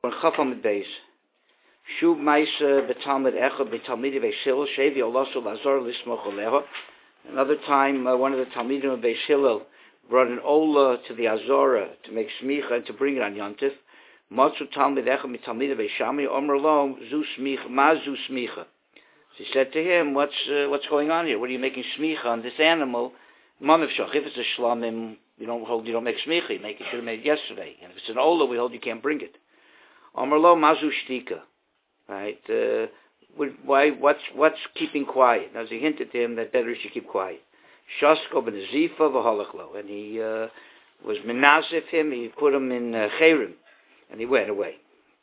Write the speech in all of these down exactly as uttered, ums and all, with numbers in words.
Chafam Beis. Shub Maisa Betalmid Echad Betalmid Beis Shevi Olasu Lazar Lismoch Oleha. Another time, uh, one of the Talmidim of Beis Hillel brought an Ola to the Azora to make smicha and to bring it on Yontif. Matzu Talmid Echad Betalmid Beis Shammai Omer Lo Zu Smicha Ma Zu Smicha. She said to him, "What's uh, what's going on here? What are you making smicha on this animal? Manav Shach. If it's a shlamim, you don't hold, you don't make smicha. You make it should have made it yesterday. And if it's an Ola, we hold you can't bring it. Omer Lo Ma Zu Shtika. Right? Uh, why? What's what's keeping quiet? Now, he hinted to him that better he should keep quiet. Shasko ben Zifa v'halachlo, and he uh, was menazif him. He put him in uh, cherim, and he went away.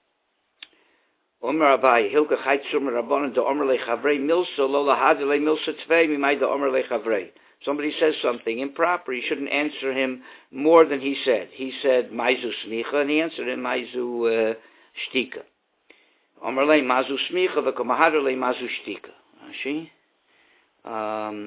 Omer Abai Hilka Chaitzum Rabbanon de Omer leChavrei Milsa Lo Lahad Le Milsa Tvei Mimai de Omer leChavrei. Somebody says something improper, you shouldn't answer him more than he said. He said Maizu Smicha, and he answered him Maizu uh, Shtika. Omer le Mazu Smicha v'Komahadar le Mazu Shtika. See? Um,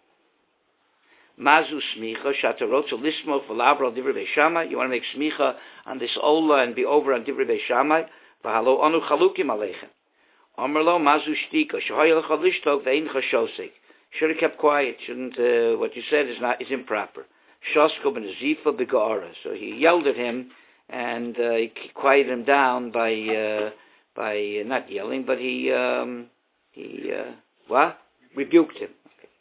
Mazu Smicha Shatarotzo Lismo V'Lavra Divrei Beis Shammai. You want to make Smicha on this Ola and be over on Divrei Beis Shammai? V'Halo Anu Chalukim Aleichem. Omer lo Mazu Shtika. Shehoy Lecha Lishtov Ve'in Chashosek. Should have kept quiet. Shouldn't. Uh, what you said is not is improper. Shosko ben Zifa b'Ga'ara. So he yelled at him and uh, he quieted him down by. Uh, By uh, not yelling, but he um, he uh, what rebuked him.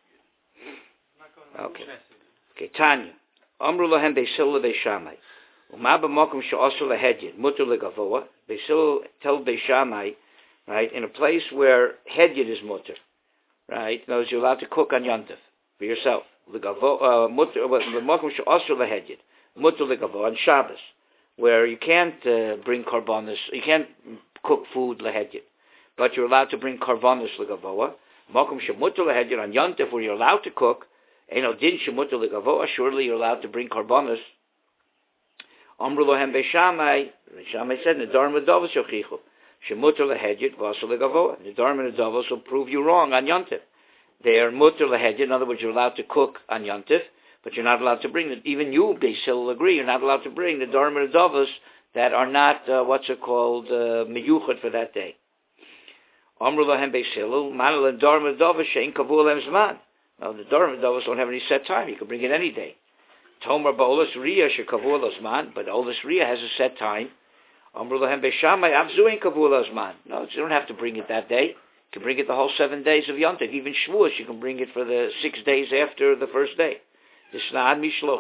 Okay, okay. Okay. Tanya, Amru lahem Beis Hillel Beis Shammai. Uma b'makom she'asur lahedyin mutar legavoa. Beis Hillel told Beis Shammai, right, in a place where hedyin is mutar, right? In other words, you're allowed to cook on Yontif for yourself. Legavoa mutar b'makom she'asur lahedyin mutar legavoa on Shabbos, where you can't uh, bring karbanos, you can't cook food lahedyin, but you're allowed to bring karbanos legavoa. Makom shemutar lahedyin on Yontif, where you're allowed to cook. Eno din shemutar legavoa. Surely you're allowed to bring karbanos. Amru lohem Beis Shammai. Beis Shammai said, "Nedarim v'davos yochichu shemutar lahedyin v'asur legavoa." Nedarim and v'davos will prove you wrong on Yontif. They are mutar lahedyin. In other words, you're allowed to cook on Yontif, but you're not allowed to bring it. Even you, Beis Hillel, agree you're not allowed to bring the Nedarim and v'davos that are not, uh, what's it called, uh, miyuchad for that day. Amru lahem Beis Hillel, man l'darim v'davos she'in kavu lehem zman. Now, the darim v'davos don't have any set time. You can bring it any day. Tomer ba'olas riyah she'kavu zman, but olas riyah has a set time. Amru lahem Beis Shammai, avzu ein kavu zman. No, you don't have to bring it that day. You can bring it the whole seven days of Yontif. Even Shavuos, you can bring it for the six days after the first day. He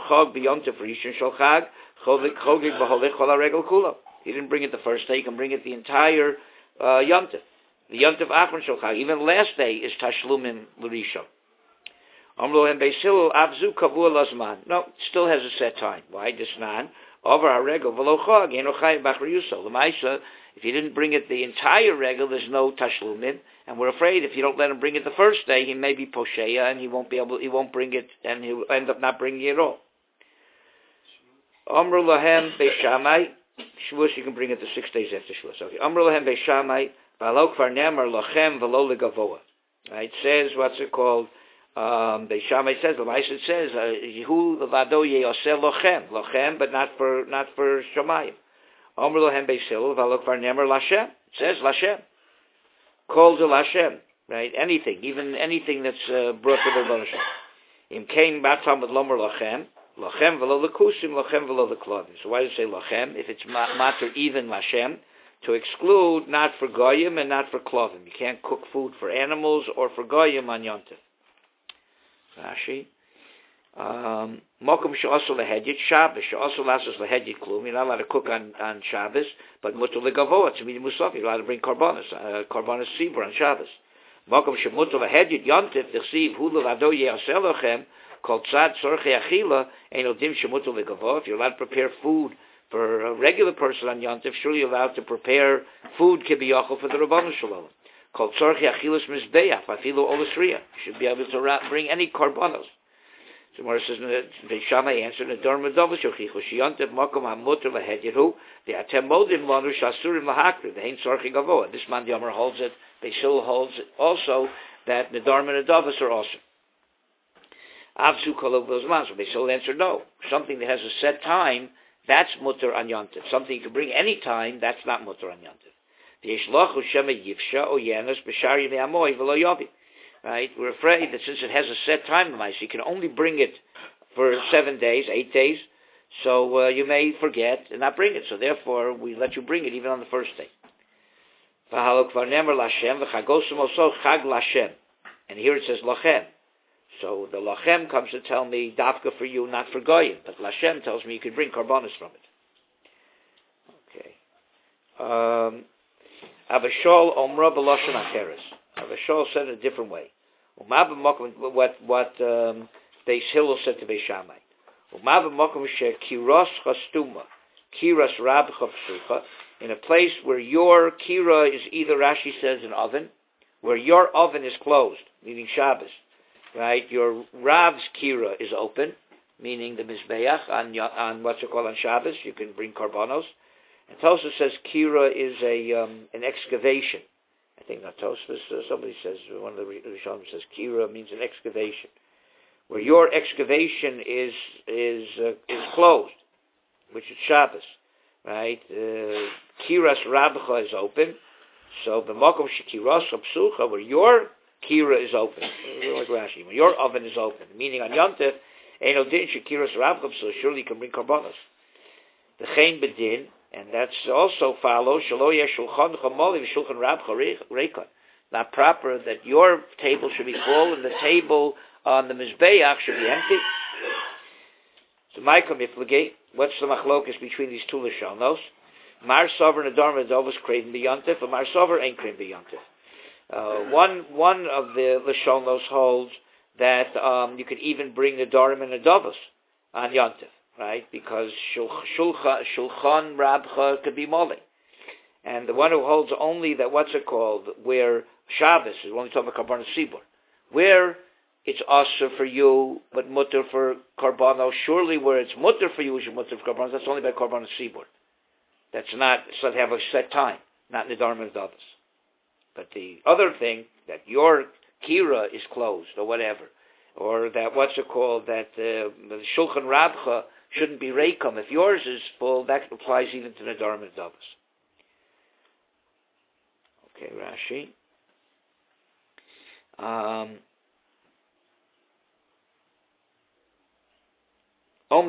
didn't bring it the first day. You can bring it the entire uh, Yontif. The Yontif Achron Shulchag. Even the last day is Tashlumim L'Rishon. Amru and Beis Hillel Avzu Kavua Lazman. No, it still has a set time. Why? Disnan. Over our regel V'lo Chag Eno Chayim Bachar Yusol. L'maisa, if you didn't bring it the entire regel, there's no Tashlumim. And we're afraid if you don't let him bring it the first day, he may be posheya and he won't be able. He won't bring it, and he'll end up not bringing it at all. Amru lahem Beis Shammai. Shavuos, you can bring it the six days after Shavuos. Okay. Amru lahem Beis Shammai. V'alo kvar ne'amar lachem v'lo legavoa. Right? It says what's it called? Um, Beis Shammai says the Ma'aseh says Yehu levado yeyoseh lochem lochem, but not for not for Shamayim. Amru lahem Beis Hillel. V'alo kvar ne'amar lashem. It says lashem. Called to Lashem, right? Anything, even anything that's uh, brought to the Rebbeinu Shalom. Im kain batam with lomer lachem, lachem v'lo lekusim, lachem v'lo leklavim. So why does it say lachem? If it's matter even Lashem, to exclude not for goyim and not for klavim. You can't cook food for animals or for goyim on Yontif. Rashi. Mokum she'asur lahedyin Shabbos, she'asur lasos lahedyin klum. You're not allowed to cook on, on Shabbos, but mutar legavoa, to mean musaf. You're allowed to bring karbanos, uh, karbanos sibur on Shabbos. Mokum she'mutar lahedyin Yontif, t'chsiv hu levado ye'aseh lochem, kol tzad tzorchei achila, ein odim she'mutar legavoa. If you're allowed to prepare food for a regular person on Yontif, surely you're allowed to prepare food kibiyachol for the Rebbeinu Shalom. Kol tzorchei achilas mizbeach, afilu olas riyah. You should be able to ra- bring any karbanos. So Mara says, Beis Shammai answered, "Nedarim v'davos yochichu she'yontif makom hamutar lahedyin the atem modim lanu shasurim lahakri the hein tzorchei gavoa." This man the Amar holds it. Beis Hillel holds it also that nedarim and v'davos are awesome. Avzu kol of those man. So Beis Hillel answered, no. Something that has a set time that's mutter on Yontif. Something you can bring any time, that's not mutter on Yontif. Right? We're afraid that since it has a set time limit, you can only bring it for seven days, eight days, so uh, you may forget and not bring it. So therefore, we let you bring it even on the first day. And here it says lachem. So the lachem comes to tell me dafka for you, not for goyim. But lashem tells me you can bring karbanos from it. Okay. Um, Avashol omra b'lashon acheres. Avashol said it a different way. What what um, Beis Hillel said to Beis Shammai. Kiras chastuma, kiras rabcha psucha. In a place where your kira is either, Rashi says, an oven, where your oven is closed, meaning Shabbos, right? Your Rav's kira is open, meaning the Mizbeach, on, on what's it called on Shabbos, you can bring karbanos. And Tosfos says kira is a um, an excavation. I think not Tosfos, uh, somebody says, one of the Rishonim says kira means an excavation. Where your excavation is is uh, is closed, which is Shabbos. Right, uh, kiras rabcha is open, so the makom shekiras psucha, where your kira is open, like Rashi, when your oven is open, meaning on Yontif, eno din shekiras rabcha psucha, surely you can bring karbanos. The chen bedin, and that's also follows shelo yesh shulchan chamoli v'shulchan rabcha reikon. Not proper that your table should be full and the table on the mizbeach should be empty. So Michael Miflagate, what's the machlokas between these two lashonos? Mar Sover and Adar Medovas craving beyontif, and Mar Sover ain't craving beyontif. Uh, one one of the lashonos holds that um, you could even bring the Darim and Adovas on yontif, right? Because shulchan, shulchan rabcha could be mole. And the one who holds only that, what's it called, where Shabbos, is only talking about Karbanos Sibur, where it's asur for you, but mutter for karbanos. Surely, where it's mutter for you, is mutter for karbanos. That's only by karbanos sibur. That's not. So they have a set time, not nedarim and others. But the other thing that your kira is closed or whatever, or that what's it called, that uh, the shulchan rabcha shouldn't be reikum. If yours is full, that applies even to nedarim and others. Okay, Rashi. Um, That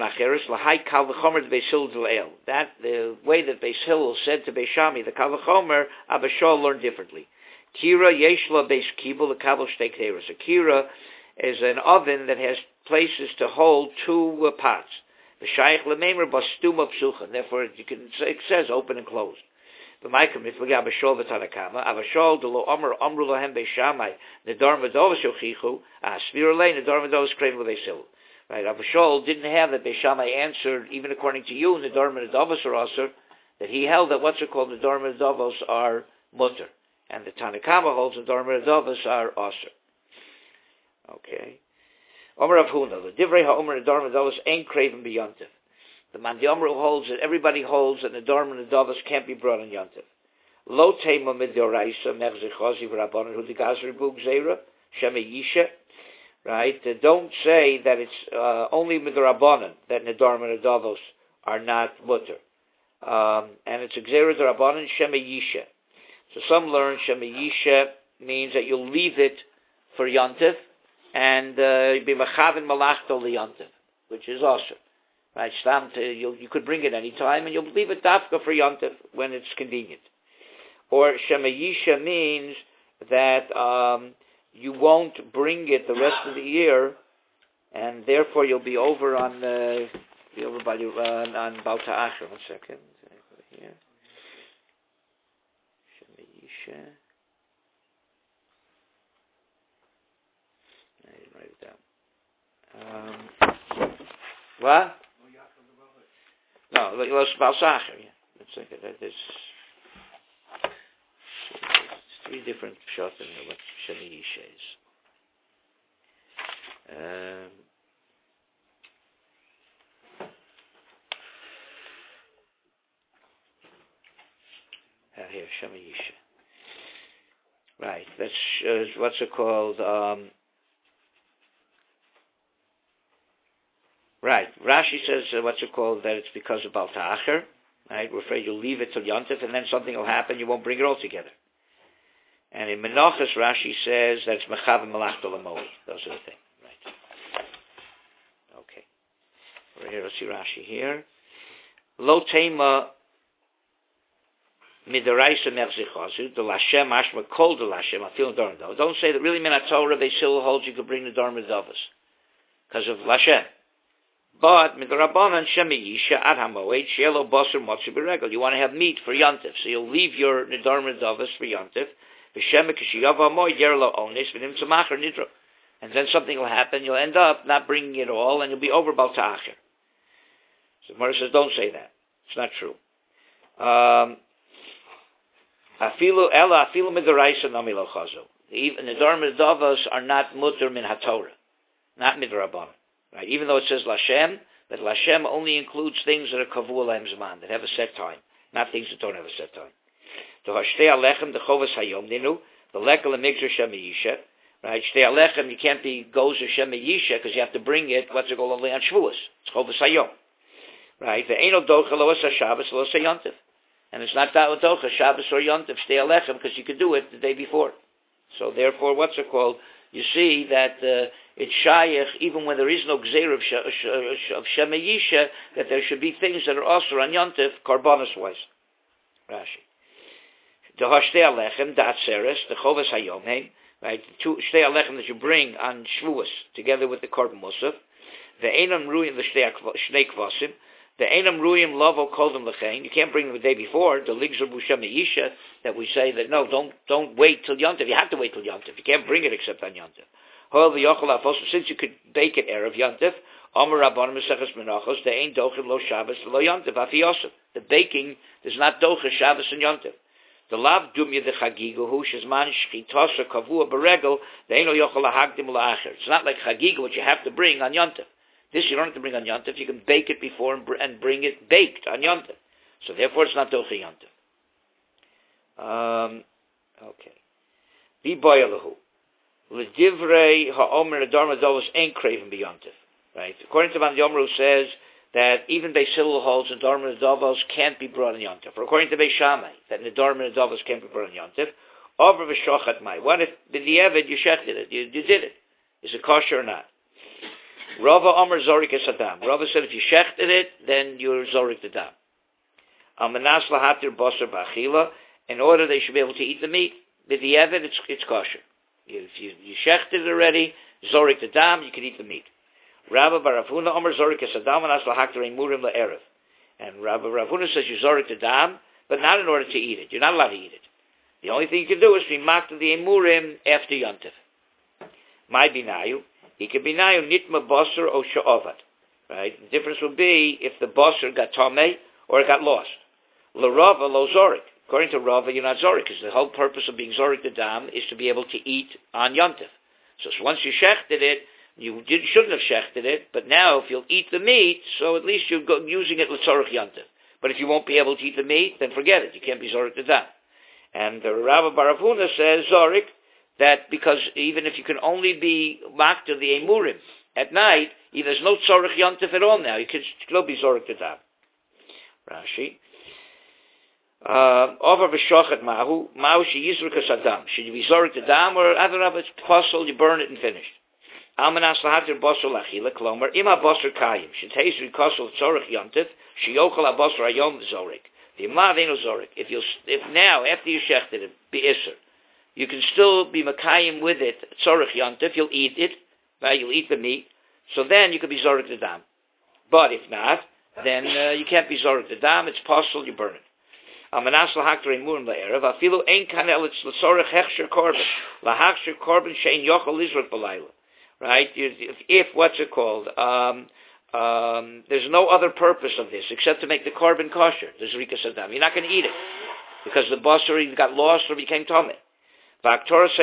the way that Beis Hillel said to Beis Shammai, the Kal V'chomer, Abishol learned differently. Kira yeshla Beis Kibul, the Kabel Shtei Kteros. A kira is an oven that has places to hold two uh, pots. V'shayich l'meimer bastuma psucha. Therefore, you can say, it says open and closed. But Michael Miflagah Abishol v'Tanakama, Abishol delo Omer Omru Lahem Beis Shammai, Nedar Medovas Yochichu, Asvir Lei Nedar Medovas Krein L'Beis Hillel. Right, Avashol didn't have that Beis Shammai answered, even according to you, Nedarim and Adavos are asur, that he held that what's it called, Nedarim and Adavos are mutter. And the Tanakama holds Nedarim and Adavos are asur. Okay. Omer Rav Huna, the Divrei HaOmer Nedarim and Adavos ain't craven be Yontif. The Man Omer holds that everybody holds that Nedarim and Adavos can't be brought on Yontif. Lo Teima Mid Yoraisa, Mechzechazi V'Rabbanan, Hu Digazri Bug Zera, Sheme Yisha. Right? Uh, don't say that it's uh, only midrabanan that nedarim and adavos are not mutter, um, and it's a gzera d'Rabbanan shema yisha. So some learn shema yisha means that you'll leave it for yontif and uh, be mechaven malachto liyontif, which is awesome. Right? Stam to, you you could bring it any time and you'll leave it dafka for yontif when it's convenient. Or shema yisha means that. Um, You won't bring it the rest of the year, and therefore you'll be over on uh, be over by the uh, on Baal Ta'asher. One second, here. Shemayisha. I didn't write it down. Um, what? No, Baal Ta'asher. Yeah, let's think of that. There's three different shots in what Shemayisha is. Um, uh, here, Shemayisha. Right, that's uh, what's it called? Um, right, Rashi Rashi says, uh, what's it called, that it's because of Bal Ta'acher, right? We're afraid you'll leave it till Yontif, and then something will happen, you won't bring it all together. And in Menachos, Rashi says that it's Mechav and Malach Dolamoi. Those are the things, right? Okay. We're here, let's see Rashi here. Lo Tema Midaraisa Merzichazu, the Lashem Ashma Kol the Lashem, I feel Dharma. Don't say that really Minatorah, they still hold you could bring the Dharma Davos. Because of Lashem. But Midrabanan Shemi Yisha Ad Hamoed Shelo Basar Motzi Beregel. You want to have meat for Yontif, so you'll leave your Dharma Davos for Yontif. V'Shem Kishiyav Hamoed Yerlo Onis V'Nim Tzamacher Nidro. And then something will happen, you'll end up not bringing it all, and you'll be over Bal Ta'acher. So Mara says, don't say that. It's not true. Um, Afilu ela afilu midaraisa namilo chazu. Even the Dharma Davos are not mutter min haTorah, not midrabanan. Right? Even though it says Lashem, but Lashem only includes things that are kavu alayim zman, that have a set time, not things that don't have a set time. To hashtei alechem the chovas hayom ninu, the lekel amigzer shemiyisha. Right? Shtei alechem, you can't be gozer shemiyisha because you have to bring it. What's it called only on Shavuos? It's chovas hayom. Right? The eno docha lo asa Shabbos lo asa Yontif. And it's not Da'ot Docha, Shabbos or Yontif, Shtei Alechem, because you could do it the day before. So therefore, what's it called? You see that uh, it's Shayach, even when there is no Gzeir of, sh- of Shemeyisha, that there should be things that are also on Yontif, Karbonis-wise. Rashi. The Shtei Alechem, the Atzeres, the Chovas Hayom, right? The two Shtei Alechem that you bring on Shavuos, together with the Korban Musaf, the Einam Ruyim, the Shnei Kvasim, the Einam Ruyim Lavo Koldem Lechein. You can't bring them the day before. The Ligzer Bushem Yisha, that we say that no, don't don't wait till Yontif. You have to wait till Yontif. You can't bring it except on Yontif. However, Yochel Afos, since you could bake it erev Yontif, Omer Rabbanim Meseches Menachos, the Ein Dochel Lo Shabbos Lo Yontif Afiyosef. The baking does not Dochel Shabbos and Yontif. The Lav Dumya the Chagigu Hu Shezman Shchitosa Kavua Beregel the Eino Yochel Lahagdim La'acher. It's not like Chagigu which you have to bring on Yontif. This you don't have to bring on Yontif. You can bake it before and, br- and bring it baked on Yontif. So therefore, it's not Doche Yontif. Um, okay. Bi boyalahu. L'divrei ha'omer adorma dovos ain't craven beyontif. Right. According to Van Yomru says that even Beisil holds and Dharma Davos can't be brought on Yontif. Or according to Beis Shammai, that the Dharma Davos can't be brought on Yontif. Over v'shochat mai. What if the Evid you shechted it? You, you did it. Is it kosher or not? Rava Omer Zorik es Adam. Rava said if you shechted it, then you're Zorik the Dam. Al Manas Lahatir Basar Bachila, in order they should be able to eat the meat. With the Evid, it's, it's kosher. If you, you shechted it already, Zorik the Dam, you can eat the meat. Rabba Baravuna Omer Zorik es Adam, Manas Lahatir Emurim La'erev. And Rabba Baravuna says you Zorik the Dam, but not in order to eat it. You're not allowed to eat it. The only thing you can do is be makta the Emurim after Yontif. My binayu. He could be nayu nitma basar or sha'ovat. Right? The difference would be if the basar got tamei or it got lost. La Rava lo zorik. According to Rava, you're not zorik, because the whole purpose of being zorik the dam is to be able to eat on Yontif. So, so once you shechted it, you did, shouldn't have shechted it, but now if you'll eat the meat, so at least you're go, using it l'tzorich Yontif. But if you won't be able to eat the meat, then forget it. You can't be zorik the dam. And the Rava Baravuna says zorik, that because even if you can only be makta the emurim at night, there's no tzorich yontif at all now. You can still be zorich the dam. Rashi. Over v'shochet mahu, mahu sheyizruk as-adam. Should you be zorich the dam, or adarab, it's possible you burn it and finished. Almanas lahatir basar lachila klomer ima basar kayim. Sheteiz rikosel tzorich yontif sheyochel abasar ayom zorich. The imlav eno zorich. If you if now after you shechted it be iser, you can still be makayim with it, tzorich yontif, you'll eat it, right? You'll eat the meat, so then you could be zorich the dam. But if not, then uh, you can't be zorich the dam, it's possible you burn it. Amanas lahakter emurim la'erev, afilu ein kanel it's l'tzorich hechsher korban, lahakshir korban shein yochel lizrot b'layla. Right? If, if, what's it called? Um, um, there's no other purpose of this except to make the korban kosher, the zrika sadam. You're not going to eat it, because the basar either got lost or became tameh. You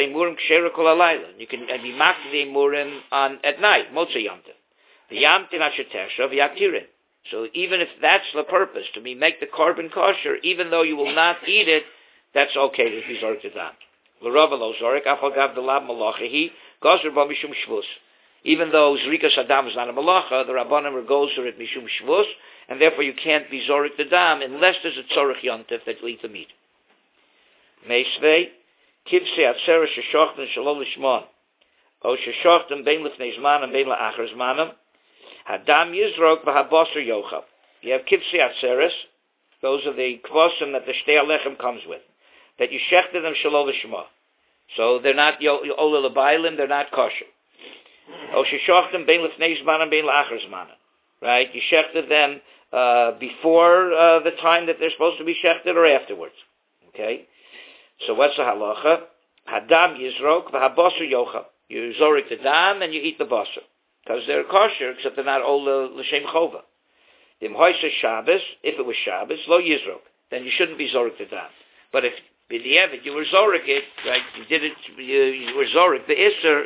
can be maked the emurim on at night, motzei yomtiv. The yamtin ashetesha v'yaktirin. So even if that's the purpose, to be make the korban kosher, even though you will not eat it, that's okay if you zorik the dam. L'rava lo zorik afal gav the lab malachihi gozer ba mishum shvus. Even though Zrikas Adam is not a malacha, the Rabbanim were gozer it mishum shvus, and therefore you can't be zorik the dam unless there's a tzorich yontif that will eat the meat. Meisvei, kivse atzeres sheshochten shalol lishmon, o sheshochten bein lifnei zman and bein la'achar zmanim, hadam yizrok v'habosser yochav. You have kivse atzeres, those are the kvosim that the shtei alechem comes with, that you shechted them shalol lishma. So they're not ola l'baylim, they're not kosher. O sheshochten bein lifnei zman and bein la'achar zmanim. Right? You shechted them uh, before uh, the time that they're supposed to be shechted or afterwards. Okay? So what's the halacha? Hadam yizrok v'habosser yocham. You zorik the dam and you eat the basar. Because they're kosher, except they're not ola l'shem chova. Im hoysa Shabbos, if it was Shabbos, lo yizrok. Then you shouldn't be zorik the dam. But if b'di'evet you were zorik it, right, you did it, you, you were zorik the iser,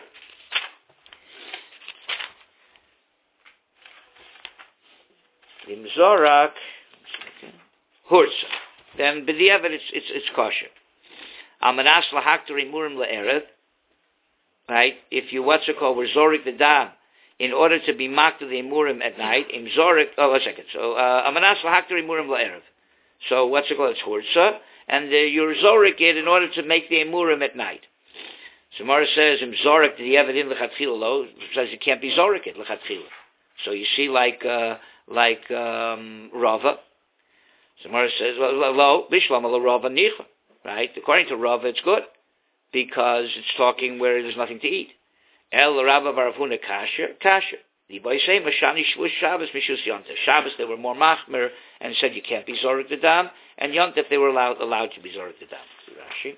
Im zorak, hursa. Then b'di'evet it's, it's, it's kosher. Amanas lahakter imurim le'erev, right? If you, what's it called, were zorik the dam, in order to be maked to the imurim at night, im zorik, oh, one second. So, amanas lahakter imurim le'erev. So, what's it called? It's hursa. And uh, you're zorik it in order to make the imurim at night. So, Mara says, im zorik the evidin lechatchila lo, says you can't be zorik it lechatchila. So, you see, like, uh, like, um, Rava. So, Mara says, lo, bishlam ala Rava nicha. Right? According to Rava, it's good, because it's talking where there's nothing to eat. El Rava Baravuna kasher, kasher. The boy say, Mashani Shvush Shabbos Mishus Yontif. Shabbos they were more machmer and said you can't be zorik the dam, and Yontif they were allowed allowed to be zorik the dam.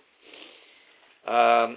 Rashi.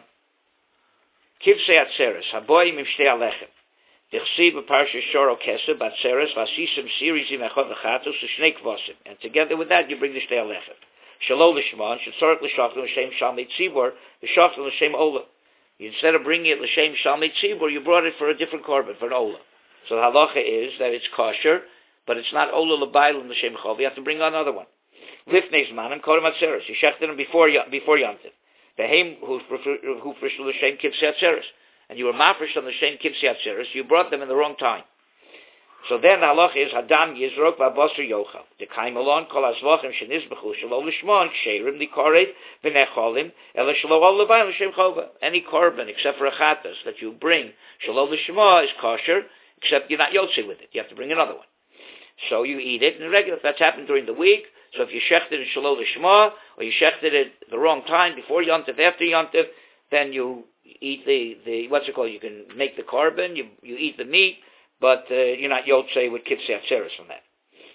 Kivse Atzeres, Haboy Mimshtei Alechem. Dichsi b'parsha Shoro Kesef, Atzeres, Vasisim Sirizim Echot V'chatos, Shnei Kvosim. And together with that, you bring the Shtei Alechem. Shalol l'shman, shetzorek l'shachtim l'shem shalmei tzibor, l'shachtim l'shem ola. Instead of bringing it l'shem shalmei tzibor, you brought it for a different korban, for an ola. So the halacha is that it's kosher, but it's not ola l'baylim l'shem chov. You have to bring another one. Lifnei zmanim kodem atzeres. You shechted them before before yantiv. Behem who frish l'shem kivsei atzeres, and you were mafresh on l'shem kivsei atzeres. You brought them in the wrong time. So then the halacha is Hadam Yizrok v'Abosser Yochal. The Kaimalon kol azvachim shenizbechu shelo lishmon sheirim likorev v'necholim ela shelo ol lebayim l'shem chova. Any korban except for a chatas that you bring shelo lishma is kosher, except you're not yotze with it. You have to bring another one. So you eat it in regular. That's happened during the week. So if you shechted it shelo lishma or you shechted it the wrong time before yontif, after yontif, then you eat the, the what's it called? You can make the korban. You you eat the meat. But uh, you're not yotzei with kivsei atzeres from that.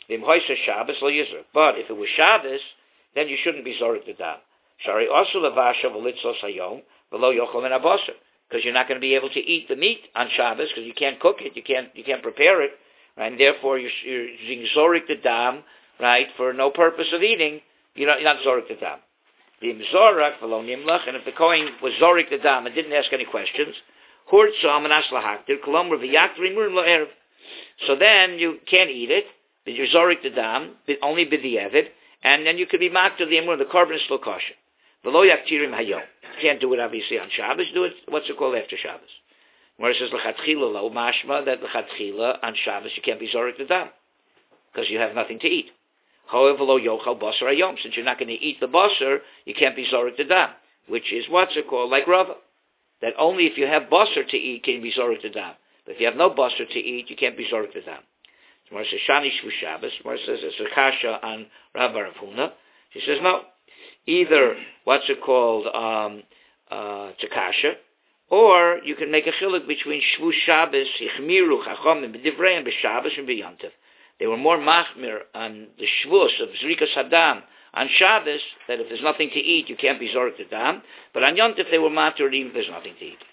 But if it was Shabbos, then you shouldn't be zorik the dam. Sorry, also levasha v'litzos hayom v'lo yochol min abosser, because you're not going to be able to eat the meat on Shabbos because you can't cook it, you can't you can't prepare it, right? And therefore you're, you're using zorik the dam, right, for no purpose of eating. You're not, you're not zorik the dam. V'im zorak v'lo nimlach, and if the kohen was zorik the dam and didn't ask any questions. So then you can't eat it, but you're zorik the dam, only b'di'evet, and then you could be maked to the imur, the korban is still kosher. V'lo yaktirim hayom. You can't do it obviously on Shabbos, do it, what's it called, after Shabbos? Where it says l'chatchila lo mashma, that l'chatchila on Shabbos you can't be zorik the dam, because you have nothing to eat. However, lo yochal basar hayom, since you're not going to eat the basar, you can't be zorik the dam, which is what's it called, like Rava. That only if you have basar to eat can you be zorik the dam. But if you have no basar to eat, you can't be zorik the dam. Gemara says Shani Shvu Shabbos. Gemara says it's a kasha on Rav Bar Huna. She says no. Either what's it called um, uh, it's a kasha, or you can make a chiluk between Shvu Shabbos, Yichmiru Chachomim b'Divreim b'Shabbos and b'Yontif. They were more machmir on the shvus of Zrikas Hadam on Shabbos, that if there's nothing to eat, you can't be zorik the dam. But on Yontif, they were matter even if there's nothing to eat.